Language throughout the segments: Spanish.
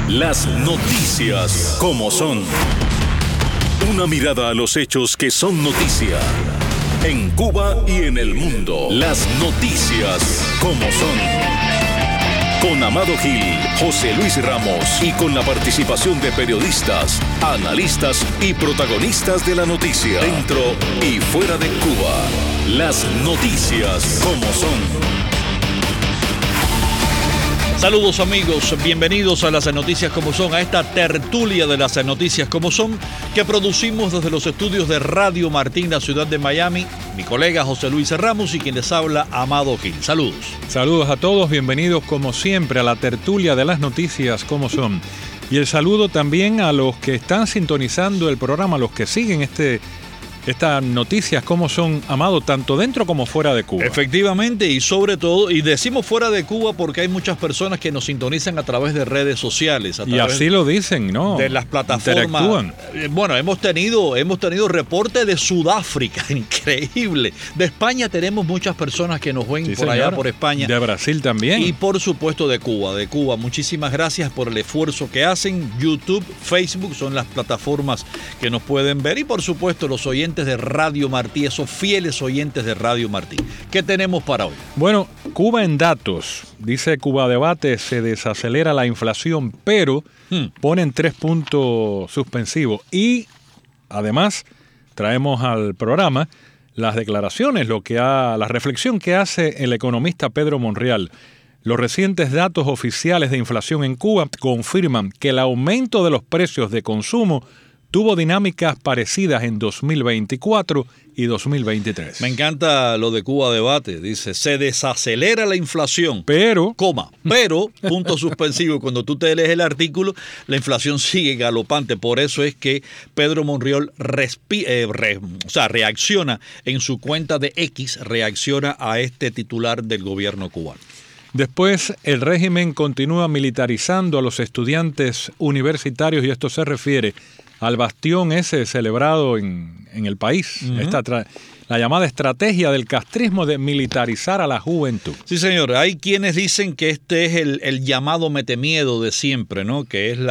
Las noticias como son. Una mirada a los hechos que son noticia. En Cuba y en el mundo. Las noticias como son. Con Amado Gil, José Luis Ramos y con la participación de periodistas, analistas y protagonistas de la noticia. Dentro y fuera de Cuba. Las noticias como son. Saludos amigos, bienvenidos a las noticias como son, a esta tertulia de las noticias como son que producimos desde los estudios de Radio Martín, la ciudad de Miami. Mi colega José Luis Ramos y quien les habla, Amado Gil. Saludos. Saludos a todos, bienvenidos como siempre a la tertulia de las noticias como son. Y el saludo también a los que están sintonizando el programa, a los que siguen estas noticias como son, Amado, tanto dentro como fuera de Cuba. Efectivamente, y sobre todo, y decimos fuera de Cuba porque hay muchas personas que nos sintonizan a través de redes sociales. Y así lo dicen, ¿no? De las plataformas. Bueno, hemos tenido reporte de Sudáfrica, increíble. De España tenemos muchas personas que nos ven por allá, por España. De Brasil también. Y por supuesto de Cuba. Muchísimas gracias por el esfuerzo que hacen. YouTube, Facebook son las plataformas que nos pueden ver. Y por supuesto los oyentes de Radio Martí, esos fieles oyentes de Radio Martí. ¿Qué tenemos para hoy? Bueno, Cuba en datos. Dice Cuba Debate, se desacelera la inflación, pero ponen 3 puntos suspensivos. Y además traemos al programa las declaraciones, la reflexión que hace el economista Pedro Monreal. Los recientes datos oficiales de inflación en Cuba confirman que el aumento de los precios de consumo tuvo dinámicas parecidas en 2024 y 2023. Me encanta lo de Cuba Debate. Dice, se desacelera la inflación. Pero, punto suspensivo. Cuando tú te lees el artículo, la inflación sigue galopante. Por eso es que Pedro Monreal reacciona en su cuenta de X, reacciona a este titular del gobierno cubano. Después, el régimen continúa militarizando a los estudiantes universitarios y esto se refiere al bastión ese celebrado en el país, la llamada estrategia del castrismo de militarizar a la juventud. Sí, señor. Hay quienes dicen que este es el llamado metemiedo de siempre, ¿no? Que es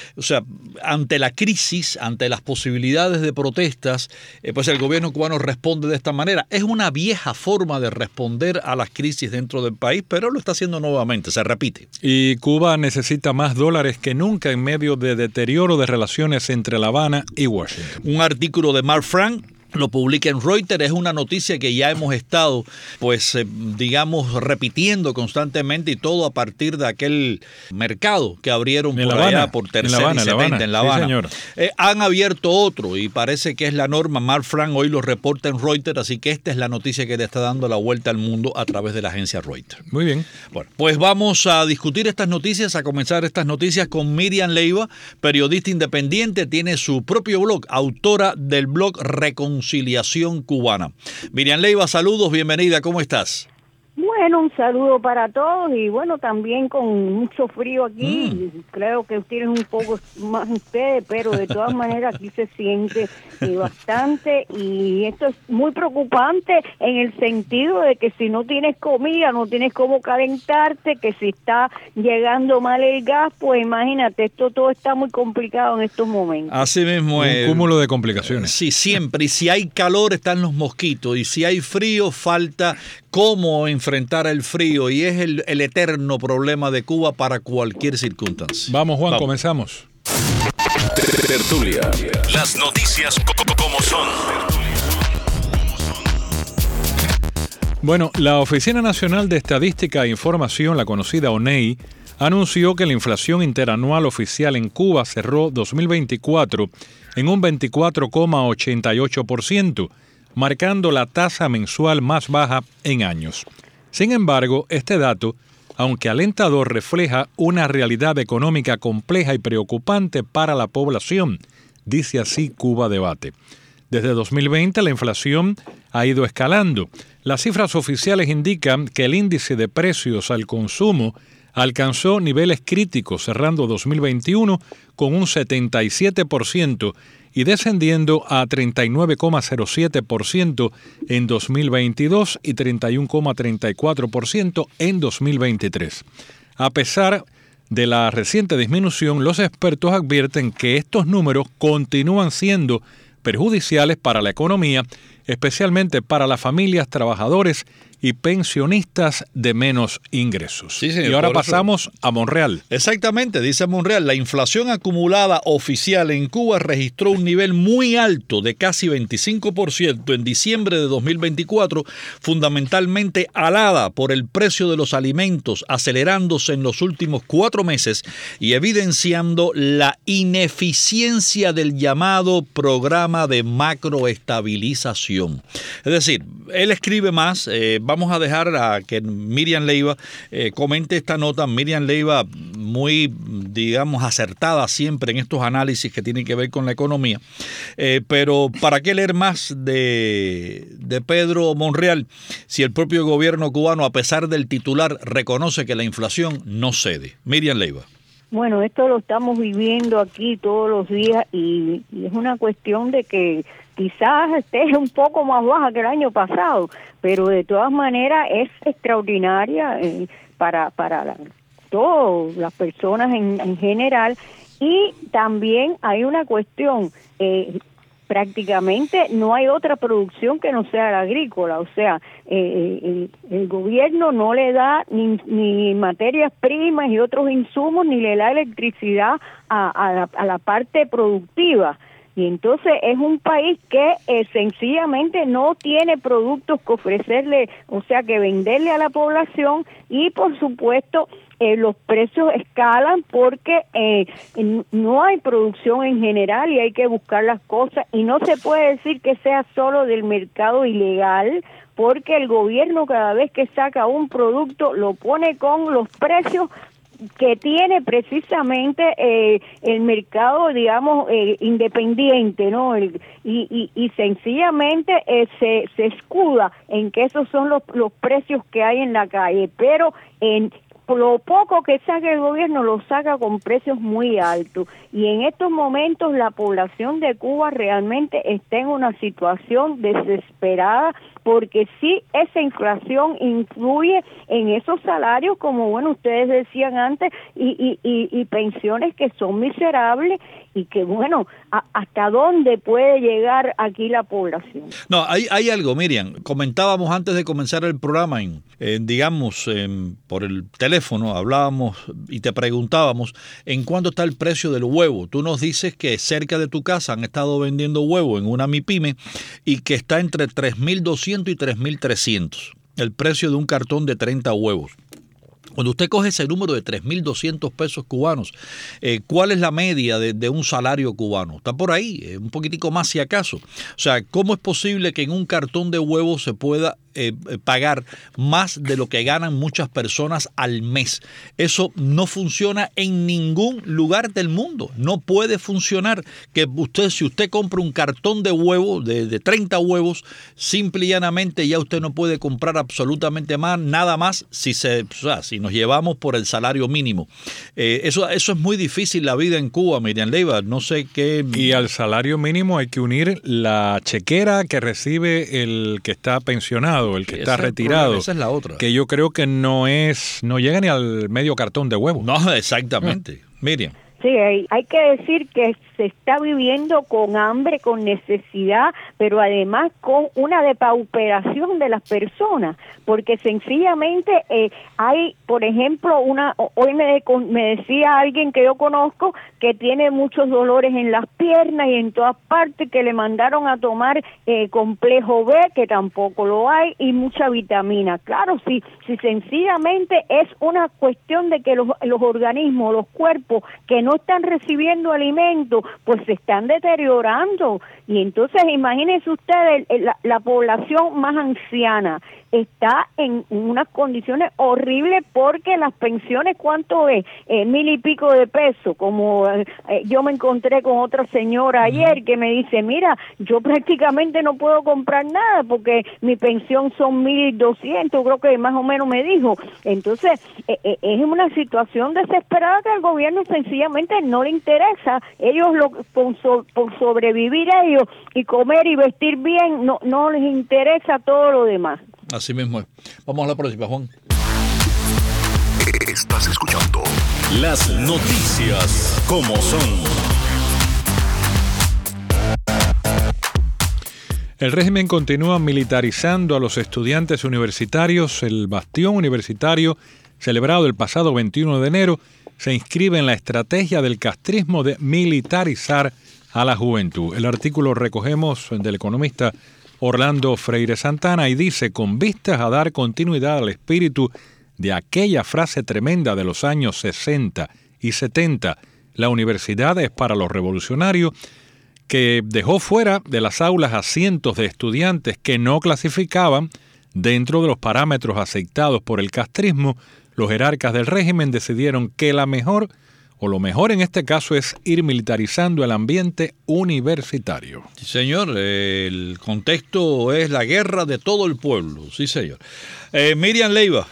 ante la crisis, ante las posibilidades de protestas, pues el gobierno cubano responde de esta manera. Es una vieja forma de responder a las crisis dentro del país, pero lo está haciendo nuevamente, se repite. Y Cuba necesita más dólares que nunca en medio de deterioro de relaciones entre La Habana y Washington. Un artículo de Mark Frank lo publica en Reuters, es una noticia que ya hemos estado, repitiendo constantemente y todo a partir de aquel mercado que abrieron por allá por Tercera y 70 en La Habana. Sí, han abierto otro y parece que es la norma. Mark Frank hoy lo reporta en Reuters, así que esta es la noticia que le está dando la vuelta al mundo a través de la agencia Reuters. Muy bien. Bueno, pues vamos a discutir estas noticias, a comenzar estas noticias con Miriam Leiva, periodista independiente, tiene su propio blog, autora del blog Reconciliación Cubana. Miriam Leiva, saludos, bienvenida, ¿cómo estás? Bueno, un saludo para todos y bueno, también con mucho frío aquí, creo que tienen un poco más ustedes, pero de todas maneras aquí se siente bastante y esto es muy preocupante en el sentido de que si no tienes comida, no tienes cómo calentarte, que si está llegando mal el gas, pues imagínate, esto todo está muy complicado en estos momentos. Así mismo es. Un cúmulo de complicaciones. Sí, siempre, y si hay calor están los mosquitos y si hay frío falta cómo enfrentar el frío y es el eterno problema de Cuba para cualquier circunstancia. Vamos, Juan, comenzamos. Tertulia. Las noticias como son. Bueno, la Oficina Nacional de Estadística e Información, la conocida ONEI, anunció que la inflación interanual oficial en Cuba cerró 2024 en un 24,88%, marcando la tasa mensual más baja en años. Sin embargo, este dato, aunque alentador, refleja una realidad económica compleja y preocupante para la población, dice así Cuba Debate. Desde 2020 la inflación ha ido escalando. Las cifras oficiales indican que el índice de precios al consumo alcanzó niveles críticos cerrando 2021 con un 77% y descendiendo a 39,07% en 2022 y 31,34% en 2023. A pesar de la reciente disminución, los expertos advierten que estos números continúan siendo perjudiciales para la economía, especialmente para las familias, trabajadores y pensionistas de menos ingresos. Sí, señor, y ahora pasamos a Monreal. Exactamente, dice Monreal, la inflación acumulada oficial en Cuba registró un nivel muy alto de casi 25% en diciembre de 2024, fundamentalmente alada por el precio de los alimentos acelerándose en los últimos 4 meses y evidenciando la ineficiencia del llamado programa de macroestabilización. Es decir, él escribe más. Vamos a dejar a que Miriam Leiva comente esta nota. Miriam Leiva, muy, digamos, acertada siempre en estos análisis que tienen que ver con la economía. Pero ¿para qué leer más de Pedro Monreal si el propio gobierno cubano, a pesar del titular, reconoce que la inflación no cede? Miriam Leiva. Bueno, esto lo estamos viviendo aquí todos los días y es una cuestión de que quizás esté un poco más baja que el año pasado, pero de todas maneras es extraordinaria para todas las personas en general. Y también hay una cuestión, prácticamente no hay otra producción que no sea la agrícola, o sea, el gobierno no le da ni materias primas y otros insumos, ni le da electricidad a la parte productiva. Y entonces es un país que sencillamente no tiene productos que ofrecerle, o sea, que venderle a la población, y por supuesto los precios escalan porque no hay producción en general y hay que buscar las cosas, y no se puede decir que sea solo del mercado ilegal, porque el gobierno cada vez que saca un producto lo pone con los precios que tiene precisamente el mercado, digamos, independiente, ¿no? Y sencillamente se escuda en que esos son los precios que hay en la calle, pero lo poco que saca el gobierno lo saca con precios muy altos, y en estos momentos la población de Cuba realmente está en una situación desesperada, porque sí, esa inflación influye en esos salarios, como bueno ustedes decían antes, y pensiones que son miserables, y que bueno, ¿hasta dónde puede llegar aquí la población? No, hay algo, Miriam. Comentábamos antes de comenzar el programa, por el teléfono, hablábamos y te preguntábamos en cuánto está el precio del huevo. Tú nos dices que cerca de tu casa han estado vendiendo huevo en una MIPYME y que está entre 3.200 y 3.300 el precio de un cartón de 30 huevos. Cuando usted coge ese número de 3.200 pesos cubanos, ¿cuál es la media de un salario cubano? Está por ahí, un poquitico más si acaso. O sea, ¿cómo es posible que en un cartón de huevos se pueda pagar más de lo que ganan muchas personas al mes? Eso no funciona en ningún lugar del mundo. No puede funcionar que si usted compra un cartón de huevos, de 30 huevos, simple y llanamente ya usted no puede comprar absolutamente nada más si nos llevamos por el salario mínimo. Eso es muy difícil la vida en Cuba, Miriam Leiva. No sé qué... Y al salario mínimo hay que unir la chequera que recibe el que está pensionado, el que está retirado. Esa es la otra. Que yo creo que no llega ni al medio cartón de huevo. No, exactamente. Miriam. Sí, hay que decir que se está viviendo con hambre, con necesidad, pero además con una depauperación de las personas, porque sencillamente hay, por ejemplo, hoy me decía alguien que yo conozco que tiene muchos dolores en las piernas y en todas partes, que le mandaron a tomar complejo B, que tampoco lo hay, y mucha vitamina. Claro, si sencillamente es una cuestión de que los organismos, los cuerpos que no están recibiendo alimentos, pues se están deteriorando. Y entonces imagínense ustedes, la población más anciana está en unas condiciones horribles, porque las pensiones, ¿cuánto es? 1,000 y pico de pesos. Como yo me encontré con otra señora ayer que me dice, mira, yo prácticamente no puedo comprar nada porque mi pensión son 1,200, creo que más o menos me dijo. Entonces es una situación desesperada que al gobierno sencillamente no le interesa. Ellos por sobrevivir ellos y comer y vestir bien, no les interesa todo lo demás. Así mismo es. Vamos a la próxima, Juan. Estás escuchando Las noticias como son. El régimen continúa militarizando a los estudiantes universitarios. El bastión universitario, celebrado el pasado 21 de enero, se inscribe en la estrategia del castrismo de militarizar a la juventud. El artículo recogemos del economista Orlando Freire Santana y dice: con vistas a dar continuidad al espíritu de aquella frase tremenda de los años 60 y 70, la universidad es para los revolucionarios, que dejó fuera de las aulas a cientos de estudiantes que no clasificaban dentro de los parámetros aceptados por el castrismo, los jerarcas del régimen decidieron que lo mejor en este caso es ir militarizando el ambiente universitario. Sí, señor, el contexto es la guerra de todo el pueblo, sí, señor. Miriam Leiva,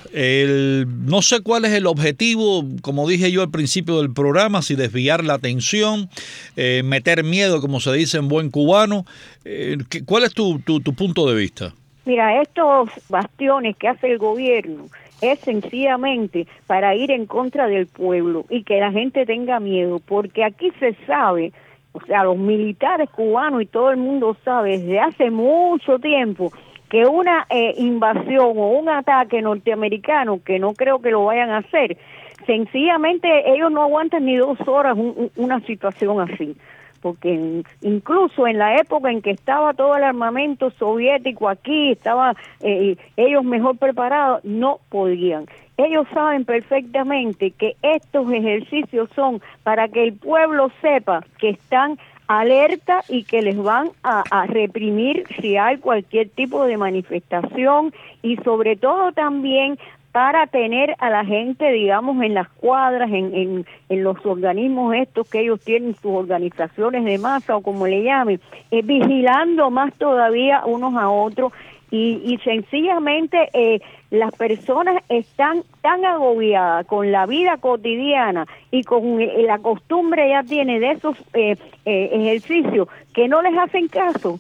no sé cuál es el objetivo, como dije yo al principio del programa, si desviar la atención, meter miedo, como se dice en buen cubano. ¿Cuál es tu punto de vista? Mira, estos bastiones que hace el gobierno es sencillamente para ir en contra del pueblo y que la gente tenga miedo, porque aquí se sabe, o sea, los militares cubanos y todo el mundo sabe desde hace mucho tiempo que una invasión o un ataque norteamericano, que no creo que lo vayan a hacer, sencillamente ellos no aguantan ni 2 horas una situación así. Porque incluso en la época en que estaba todo el armamento soviético aquí, estaba ellos mejor preparados, no podían. Ellos saben perfectamente que estos ejercicios son para que el pueblo sepa que están alerta y que les van a reprimir si hay cualquier tipo de manifestación, y sobre todo también para tener a la gente, digamos, en las cuadras, en los organismos estos que ellos tienen, sus organizaciones de masa o como le llamen, vigilando más todavía unos a otros, y sencillamente las personas están tan agobiadas con la vida cotidiana y con la costumbre ya tiene de esos ejercicios que no les hacen caso,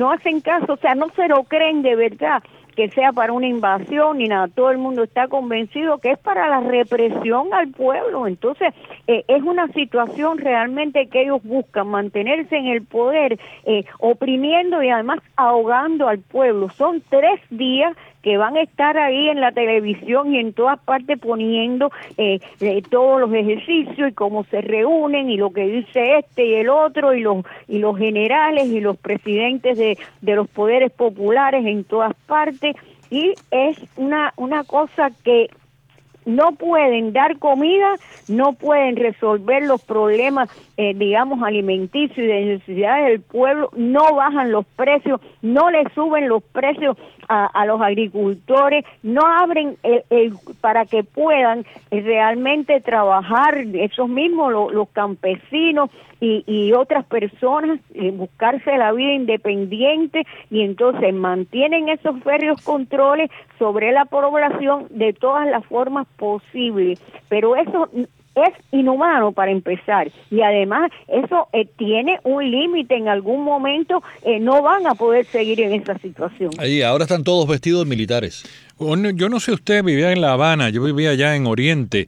o sea, no se lo creen de verdad que sea para una invasión ni nada. Todo el mundo está convencido que es para la represión al pueblo. Entonces, es una situación realmente que ellos buscan mantenerse en el poder, oprimiendo y además ahogando al pueblo. Son 3 días que van a estar ahí en la televisión y en todas partes poniendo todos los ejercicios y cómo se reúnen y lo que dice este y el otro y los generales y los presidentes de los poderes populares en todas partes, y es una cosa que no pueden dar comida, no pueden resolver los problemas, digamos, alimenticios y de necesidades del pueblo, no bajan los precios, no le suben los precios a los agricultores, no abren para que puedan realmente trabajar esos mismos, los campesinos y otras personas, buscarse la vida independiente, y entonces mantienen esos férreos controles sobre la población de todas las formas posibles, pero eso es inhumano para empezar, y además eso tiene un límite. En algún momento no van a poder seguir en esa situación. Ahí ahora están todos vestidos de militares. Yo no sé, usted vivía en La Habana, yo vivía allá en Oriente.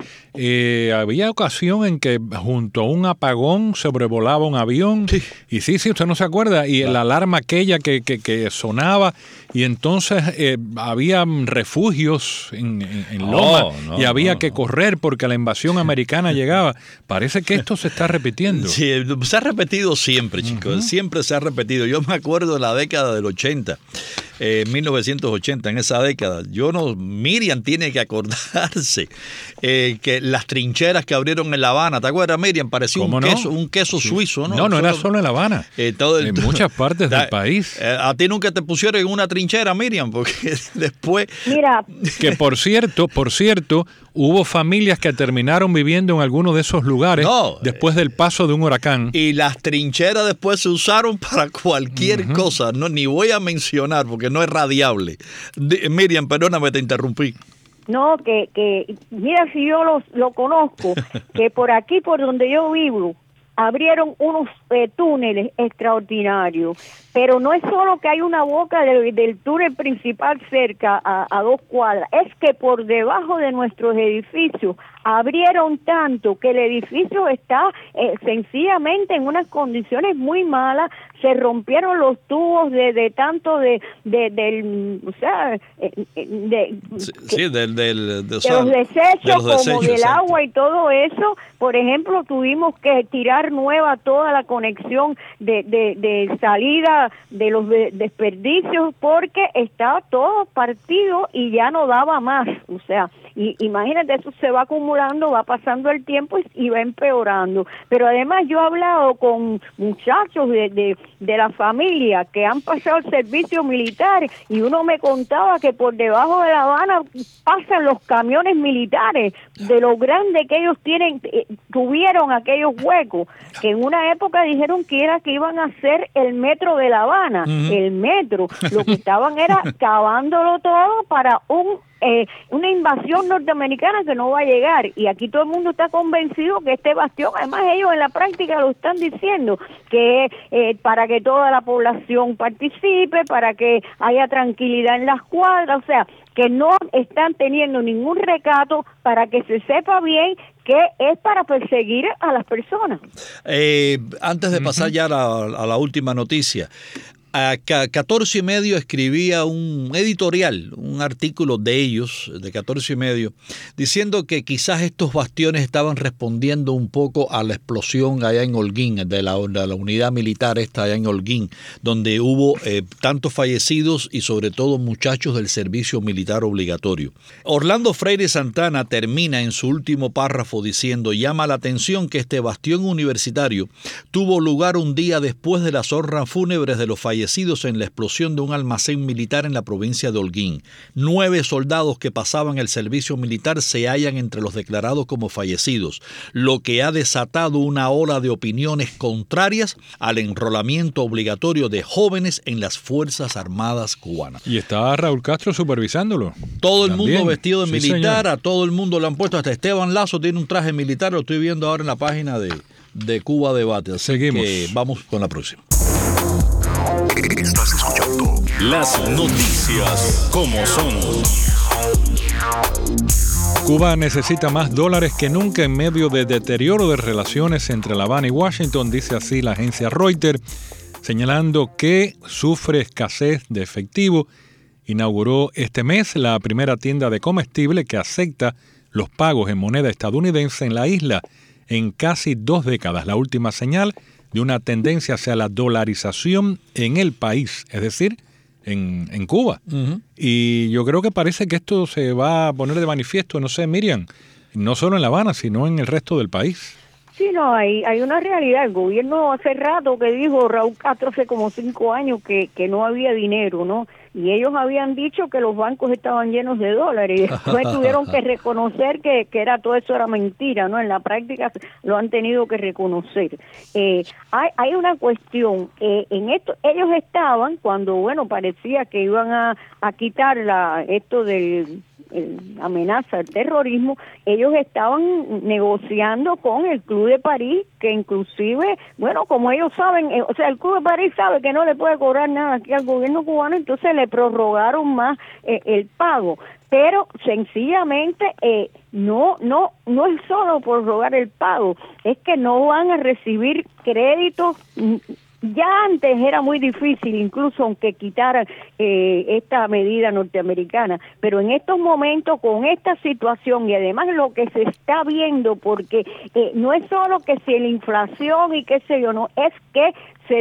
Había ocasión en que junto a un apagón sobrevolaba un avión. Sí. Y sí, usted no se acuerda. Y la alarma aquella que sonaba, y entonces había refugios en Loma, y había que correr porque la invasión americana llegaba. Parece que esto se está repitiendo. Sí, se ha repetido siempre, chicos. Siempre se ha repetido. Yo me acuerdo de la década del 80. 1980, en esa década. Miriam tiene que acordarse que las trincheras que abrieron en La Habana, ¿te acuerdas, Miriam? Parecía un queso sí. suizo, ¿no? No era solo en La Habana, en muchas partes del país. A ti nunca te pusieron en una trinchera, Miriam, porque después... Mira. Que por cierto, hubo familias que terminaron viviendo en algunos de esos lugares después del paso de un huracán. Y las trincheras después se usaron para cualquier cosa. No, ni voy a mencionar porque no es radiable. Miriam, perdóname, te interrumpí. No, que mira, si yo lo conozco, que por aquí, por donde yo vivo, abrieron unos túneles extraordinarios, pero no es solo que hay una boca del túnel principal cerca a 2 cuadras, es que por debajo de nuestros edificios abrieron tanto que el edificio está sencillamente en unas condiciones muy malas. Se rompieron los tubos de tanto de los desechos como del agua y todo eso. Por ejemplo, tuvimos que tirar nueva toda la conexión de salida de los desperdicios porque estaba todo partido y ya no daba más. O sea, y imagínate, eso se va acumulando, va pasando el tiempo y va empeorando. Pero además yo he hablado con muchachos de la familia que han pasado el servicio militar y uno me contaba que por debajo de La Habana pasan los camiones militares de lo grande que ellos tuvieron aquellos huecos, que en una época dijeron que iban a hacer el metro de La Habana, el metro, lo que estaban era cavándolo todo para una invasión norteamericana que no va a llegar, y aquí todo el mundo está convencido que este bastión, además ellos en la práctica lo están diciendo, que para que toda la población participe, para que haya tranquilidad en las cuadras, o sea, que no están teniendo ningún recato para que se sepa bien que es para perseguir a las personas. Antes de pasar ya a la última noticia, a 14 y medio escribía un editorial, un artículo de ellos, de 14 y medio, diciendo que quizás estos bastiones estaban respondiendo un poco a la explosión allá en Holguín, de la unidad militar esta allá en Holguín, donde hubo tantos fallecidos y sobre todo muchachos del servicio militar obligatorio. Orlando Freire Santana termina en su último párrafo diciendo: llama la atención que este bastión universitario tuvo lugar un día después de las honras fúnebres de los fallecidos en la explosión de un almacén militar en la provincia de Holguín. 9 soldados que pasaban el servicio militar se hallan entre los declarados como fallecidos, lo que ha desatado una ola de opiniones contrarias al enrolamiento obligatorio de jóvenes en las Fuerzas Armadas cubanas. Y está Raúl Castro supervisándolo. Todo el mundo vestido de militar, señor. A todo el mundo le han puesto, hasta Esteban Lazo tiene un traje militar, lo estoy viendo ahora en la página de Cuba Debate. Así seguimos. Que vamos con la próxima. Estás escuchando las noticias como son. Cuba necesita más dólares que nunca en medio de deterioro de relaciones entre La Habana y Washington, dice así la agencia Reuters, señalando que sufre escasez de efectivo. Inauguró este mes la primera tienda de comestible que acepta los pagos en moneda estadounidense en la isla en casi 2 décadas, la última señal de una tendencia hacia la dolarización en el país, es decir, en Cuba. Y yo creo que parece que esto se va a poner de manifiesto, no sé, Miriam, no solo en La Habana, sino en el resto del país. Sí, no, hay una realidad. El gobierno hace rato que dijo, Raúl Castro hace como 5 años que no había dinero, ¿no? Y ellos habían dicho que los bancos estaban llenos de dólares y después tuvieron que reconocer que todo eso era mentira, ¿no? En la práctica lo han tenido que reconocer. Hay una cuestión, en esto ellos estaban, cuando, bueno, parecía que iban a quitar esto del amenaza al terrorismo, ellos estaban negociando con el Club de París, que inclusive, bueno, como ellos saben, o sea, el Club de París sabe que no le puede cobrar nada aquí al gobierno cubano, entonces le prorrogaron más el pago. Pero sencillamente no es solo por rogar el pago, es que no van a recibir créditos. Ya antes era muy difícil, incluso aunque quitaran esta medida norteamericana, pero en estos momentos, con esta situación y además lo que se está viendo, porque no es solo que si la inflación y qué sé yo, no, es que se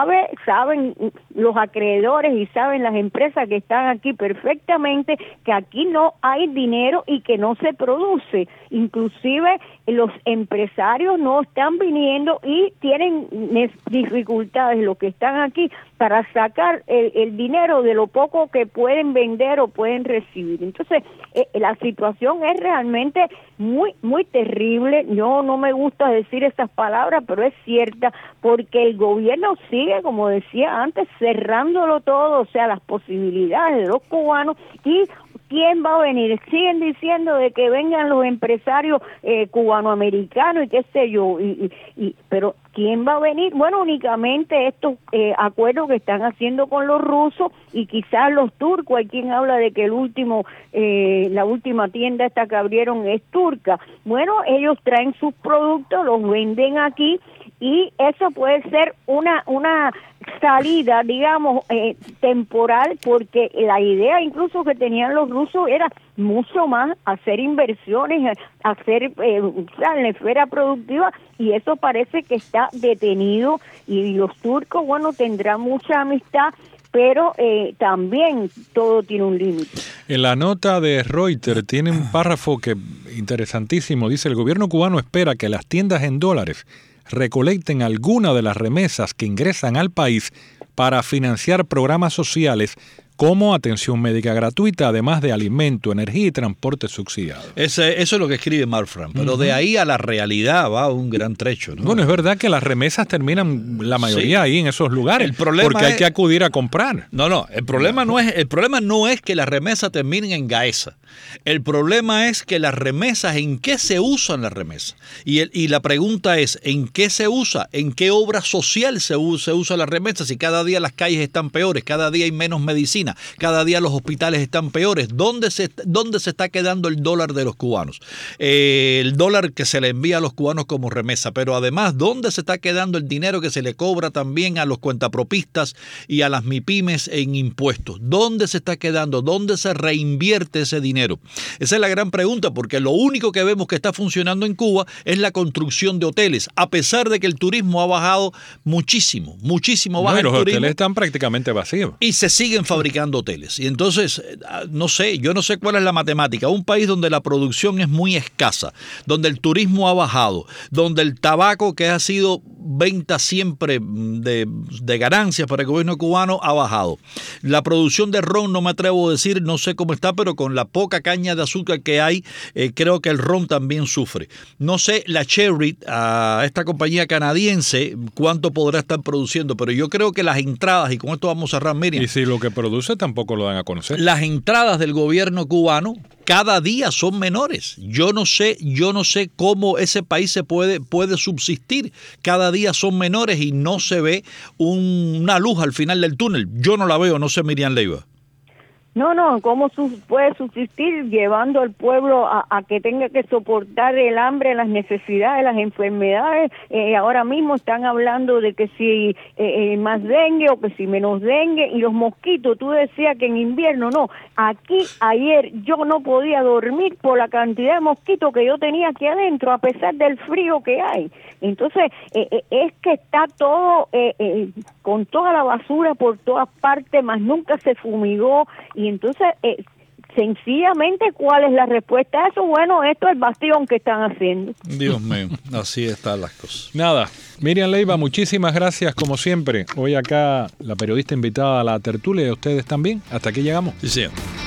saben los acreedores y saben las empresas que están aquí perfectamente que aquí no hay dinero y que no se produce. Inclusive los empresarios no están viniendo y tienen dificultades los que están aquí para sacar el dinero de lo poco que pueden vender o pueden recibir. Entonces, la situación es realmente muy, muy terrible. Yo no me gusta decir esas palabras, pero es cierta, porque el gobierno sigue, como decía antes, cerrándolo todo, o sea, las posibilidades de los cubanos, y ¿quién va a venir? Siguen diciendo de que vengan los empresarios cubanoamericanos y qué sé yo, pero ¿quién va a venir? Bueno, únicamente estos acuerdos que están haciendo con los rusos y quizás los turcos. Hay quien habla de que la última tienda esta que abrieron es turca. Bueno, ellos traen sus productos, los venden aquí y eso puede ser una salida, digamos, temporal, porque la idea incluso que tenían los rusos era mucho más hacer inversiones, hacer en la esfera productiva, y eso parece que está detenido, y los turcos, bueno, tendrán mucha amistad, pero también todo tiene un límite. En la nota de Reuters tiene un párrafo que interesantísimo, dice: el gobierno cubano espera que las tiendas en dólares recolecten alguna de las remesas que ingresan al país para financiar programas sociales como atención médica gratuita, además de alimento, energía y transporte subsidiado. Eso es lo que escribe Marfran, pero de ahí a la realidad va un gran trecho, ¿no? Bueno, es verdad que las remesas terminan la mayoría ahí en esos lugares, porque hay que acudir a comprar. No, el problema no es que las remesas terminen en Gaesa. El problema es que las remesas, ¿en qué se usan las remesas? Y la pregunta es, ¿en qué se usa? ¿En qué obra social se usa las remesas? Si cada día las calles están peores, cada día hay menos medicina, cada día los hospitales están peores. ¿Dónde se está quedando el dólar de los cubanos? El dólar que se le envía a los cubanos como remesa, pero además, ¿dónde se está quedando el dinero que se le cobra también a los cuentapropistas y a las MIPYMES en impuestos? ¿Dónde se está quedando? ¿Dónde se reinvierte ese dinero? Esa es la gran pregunta, porque lo único que vemos que está funcionando en Cuba es la construcción de hoteles, a pesar de que el turismo ha bajado muchísimo baja el los turismo. hoteles están prácticamente vacíos. Y se siguen fabricando hoteles. Y entonces, yo no sé cuál es la matemática. Un país donde la producción es muy escasa, donde el turismo ha bajado, donde el tabaco, que ha sido venta siempre de ganancias para el gobierno cubano, ha bajado. La producción de ron, no me atrevo a decir, no sé cómo está, pero con la poca caña de azúcar que hay, creo que el ron también sufre. No sé, la Cherry, esta compañía canadiense, cuánto podrá estar produciendo, pero yo creo que las entradas, y con esto vamos a cerrar, Miriam. Y si lo que produce tampoco lo dan a conocer. Las entradas del gobierno cubano cada día son menores. Yo no sé cómo ese país se puede subsistir. Cada día son menores y no se ve una luz al final del túnel. Yo no la veo, no sé, Miriam Leiva. No, ¿cómo puede subsistir llevando al pueblo a que tenga que soportar el hambre, las necesidades, las enfermedades? Ahora mismo están hablando de que si más dengue o que si menos dengue, y los mosquitos, tú decías que en invierno, no. Aquí ayer yo no podía dormir por la cantidad de mosquitos que yo tenía aquí adentro, a pesar del frío que hay. Entonces, es que está todo con toda la basura por todas partes, más nunca se fumigó. Y entonces, sencillamente, ¿cuál es la respuesta a eso? Bueno, esto es el bastión que están haciendo. Dios mío, así están las cosas. Nada, Miriam Leiva, muchísimas gracias como siempre. Hoy acá la periodista invitada a la tertulia y a ustedes también. Hasta aquí llegamos. Sí, señor.